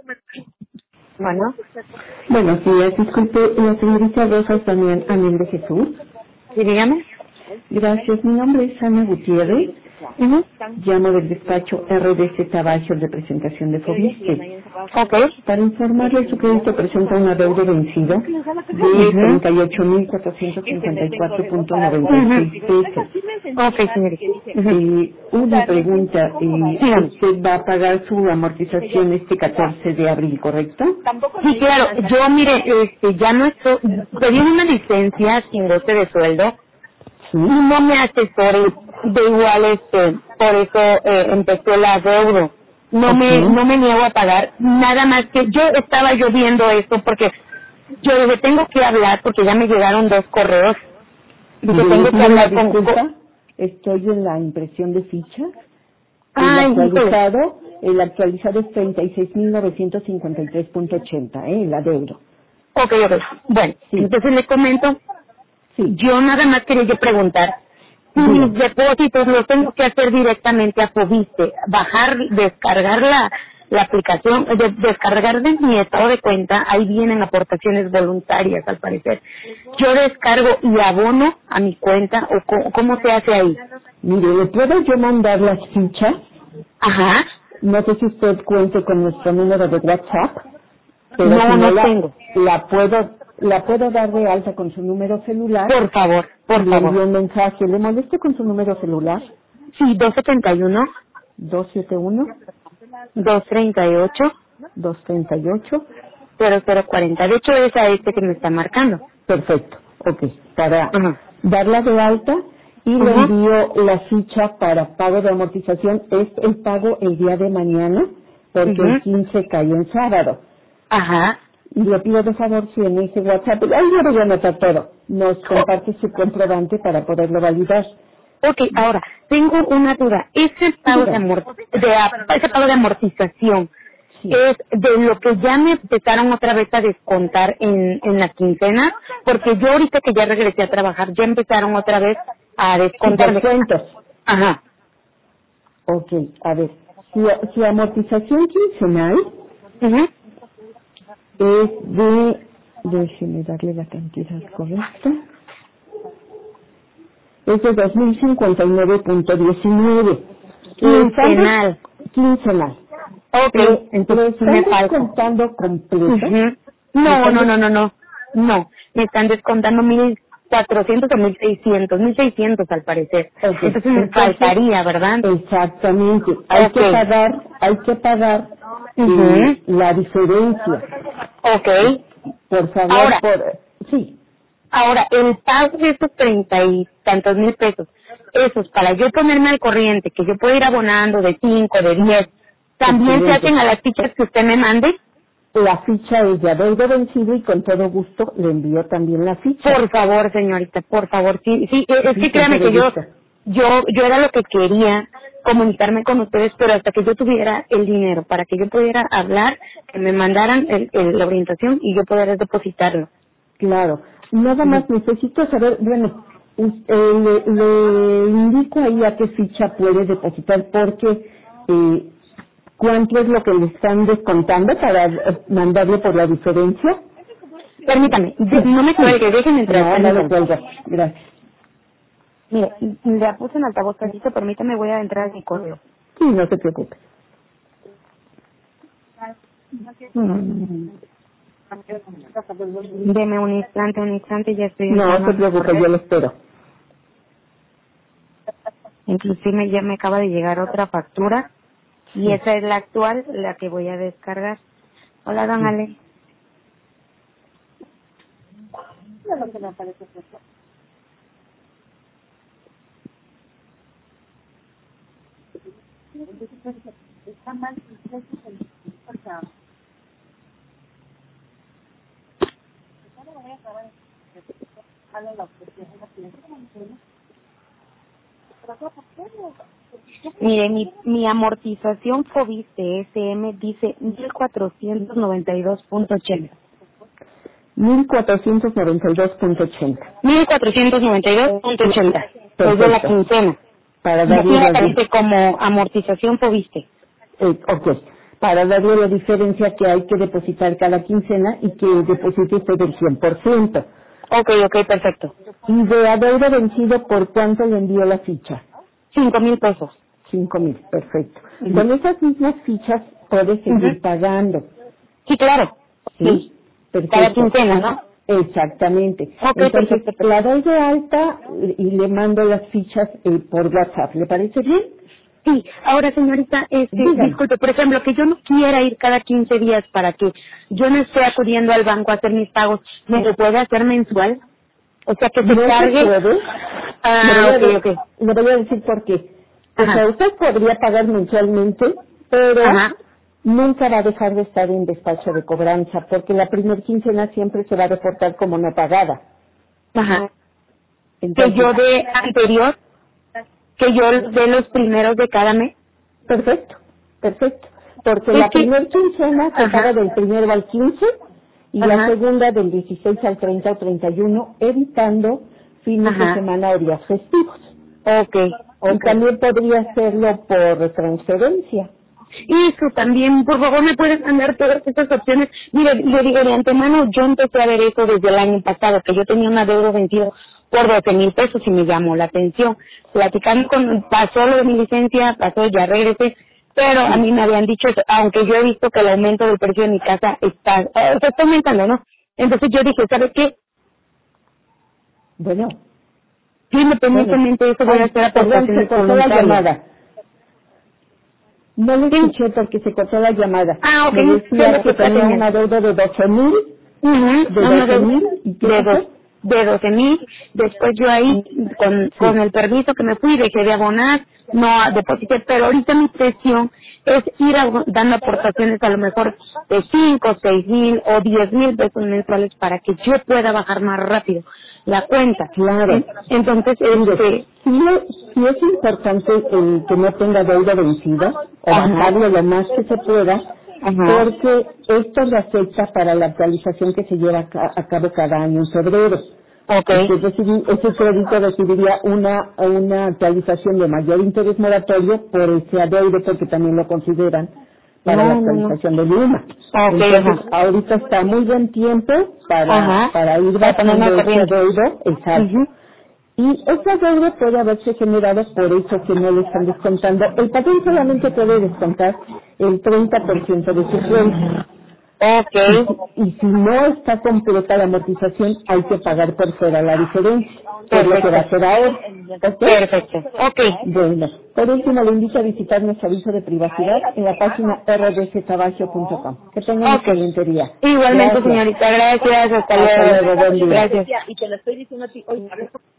Bueno, Buenos días, disculpe, la señorita Rosa también Anel de Jesús. sí, dígame. Gracias, mi nombre es Ana Gutiérrez. Ujú. Llamo del despacho RDC Tabacho de presentación de Fobiste. Ok. Para informarle, su crédito presenta un adeudo vencido de Ujú. 38.454.96 pesos. Ok, señorita. Ujú. Una pregunta, Dígame. usted va a pagar su amortización este 14 de abril, ¿correcto? Sí, claro. Yo, mire, ya no estoy, pedí una licencia sin goce de sueldo Sí. y no me asesoré de igual, por eso empezó el adeudo. No me niego a pagar, nada más que yo estaba viendo esto porque yo dije, tengo que hablar porque ya me llegaron 2 correos. Dije, Mire, tengo le que pido una hablar con... disculpa, estoy en la impresión de fichas. Ay, híjole. El actualizado es 36.953.80, el adeudo. Ok. Bueno, Sí, entonces le comento, sí. yo nada más quería yo preguntar, si Diga. mis depósitos los tengo que hacer directamente a Fobiste, descargar la aplicación, descargar de mi estado de cuenta, ahí vienen aportaciones voluntarias al parecer. Yo descargo y abono a mi cuenta, o ¿cómo se hace ahí? Mire, ¿le puedo yo mandar las fichas? Ajá. No sé si usted cuente con nuestro número de WhatsApp, pero si No la, tengo. la puedo dar de alta con su número celular. Por favor, por Le envío favor. un mensaje. ¿Le molesto con su número celular? Sí, 271, 271 238, 238. 0040. De hecho, es a este que me está marcando. Perfecto, ok. Para Ajá. darla de alta y le Ajá. envío la ficha para pago de amortización. Es el pago el día de mañana, porque el Ujú. 15 cae en sábado. Ajá. Y le pido de favor si en ese WhatsApp, ahí yo voy a anotar todo, nos comparte su comprobante para poderlo validar. Ok, ahora, tengo una duda. Ese pago de, Diga. ese pago de amortización Sí. es de lo que ya me empezaron otra vez a descontar en la quincena, porque yo ahorita que ya regresé a trabajar, ya empezaron otra vez a Sus descontarme. descuentos. Ajá. Ok, a ver. Su amortización quincenal Ujú. es déjeme darle la cantidad correcta, es de 2.059.19. Quincenal. Quincenal. Ok, ¿Le entonces sí están me falta. descontando completo? Ujú. ¿Le están No, me están descontando 1,400 o 1,600 al parecer. Ok, Entonces me faltaría, ¿verdad? exactamente. Hay Ok. que pagar Ujú. la diferencia. Ok. Por favor, Ahora, sí. el pago de esos 30 y tantos mil pesos, esos para yo ponerme al corriente, que yo puedo ir abonando de 5, de 10, ¿también se Excelente. hacen a las fichas que usted me mande? La ficha es de adeudo vencido y con todo gusto le envío también la ficha. Por favor, señorita, por favor. Sí, es Sí, que con créame todo que gusto. yo era lo que quería, comunicarme con ustedes, pero hasta que yo tuviera el dinero para que yo pudiera hablar, que me mandaran la orientación y yo pudiera depositarlo. Claro. Nada Ujú. más necesito saber, bueno, le indico ahí a qué ficha puede depositar porque cuánto es lo que le están descontando para mandarle por la diferencia. Permítame, Sí, no me cuelgue, déjenme entrar. no le Permítame. cuelgo. Gracias. Mire, le puse en altavoz tantito, permítame, voy a entrar a mi correo. Sí, no se preocupe. Deme un instante, ya estoy No entrando se a mi preocupe, correo. yo lo espero. Inclusive ya me acaba de llegar otra factura y Sí, esa es la actual, la que voy a descargar. Hola, don sí. Ale. Mire, mi amortización Fobiste SM dice 1,492.80. 1.492.80. 1,492.80. Es de la Perfecto. quincena. Para Y así darle me las... aparece como amortización Fobiste. Ok. para darle la diferencia que hay que depositar cada quincena y que deposite usted el 100%. Ok, perfecto. Y de adeudo vencido, ¿por cuánto le envió la ficha? 5,000 pesos. 5,000, perfecto. Con esas mismas fichas puede seguir pagando. Sí, claro. Sí, perfecto. Cada quincena, ¿no? Exactamente. Ok, Entonces, perfecto. la doy de alta y le mando las fichas por WhatsApp. ¿Le parece bien? Sí, ahora señorita, Dígame. disculpe, por ejemplo, que yo no quiera ir cada 15 días para que yo no esté acudiendo al banco a hacer mis pagos, ¿me lo puede hacer mensual? O sea, que se No cargue. se puede. Ok. Le voy a decir por qué. O Ajá. sea, usted podría pagar mensualmente, pero Ajá. nunca va a dejar de estar en despacho de cobranza, porque la primer quincena siempre se va a reportar como no pagada. Ajá. Entonces, Que yo de anterior, que yo de los primeros de cada mes. perfecto. Porque Es la que, primer quincena se ajá. paga del 1 al 15 y la Ajá. segunda del 16 al 30 o 31, evitando fines de Ajá. semana o días festivos. Ok. Y también podría hacerlo por transferencia. Y eso también, por favor, me puedes mandar todas estas opciones. Mire, le digo de antemano, yo empecé a ver eso desde el año pasado, que yo tenía un adeudo vencido por 12,000 pesos y me llamó la atención. Platicando pasó lo de mi licencia, pasó, ya regresé, pero a mí me habían dicho eso, aunque yo he visto que el aumento del precio de mi casa se está aumentando, ¿no? Entonces yo dije, ¿sabes qué? Bueno, Independientemente de eso, voy a hacer perdón, se aportaciones cortó la voluntarias. llamada. No le Sí. escuché porque se cortó la llamada. Ok, Me decía solo que que tenía una deuda de 12,000, de 12,000, ¿y qué pasó? de 12,000. Después yo ahí, con el permiso que me fui, dejé de abonar, no deposité, pero ahorita mi presión es ir dando aportaciones a lo mejor de 5, 6,000 o 10,000 pesos mensuales para que yo pueda bajar más rápido la cuenta. Claro. Entonces, Mire, sí es importante que no tenga deuda vencida o Ajá. bajarlo lo más que se pueda, Ajá. porque esto le afecta para la actualización que se lleva a cabo cada año en febrero. Ok. Ese crédito recibiría una actualización de mayor interés moratorio por ese adeudo, porque también lo consideran para la actualización del IMA. Entonces, ahorita está muy buen tiempo para ir bajando ese adeudo, exacto. Y ese adeudo puede haberse generado por eso que no le están descontando. El patrón solamente puede descontar el 30% de su crédito. Y si no está completa la amortización, hay que pagar por fuera la diferencia, que es lo que va a hacer ahora. Perfecto. Bueno, por último le invito a visitar nuestro aviso de privacidad en la página rdctabagio.com. Que tengan un excelente día. Igualmente, Gracias. señorita, gracias, hasta Hasta luego, buen día. Gracias. Y te lo estoy diciendo a ti hoy.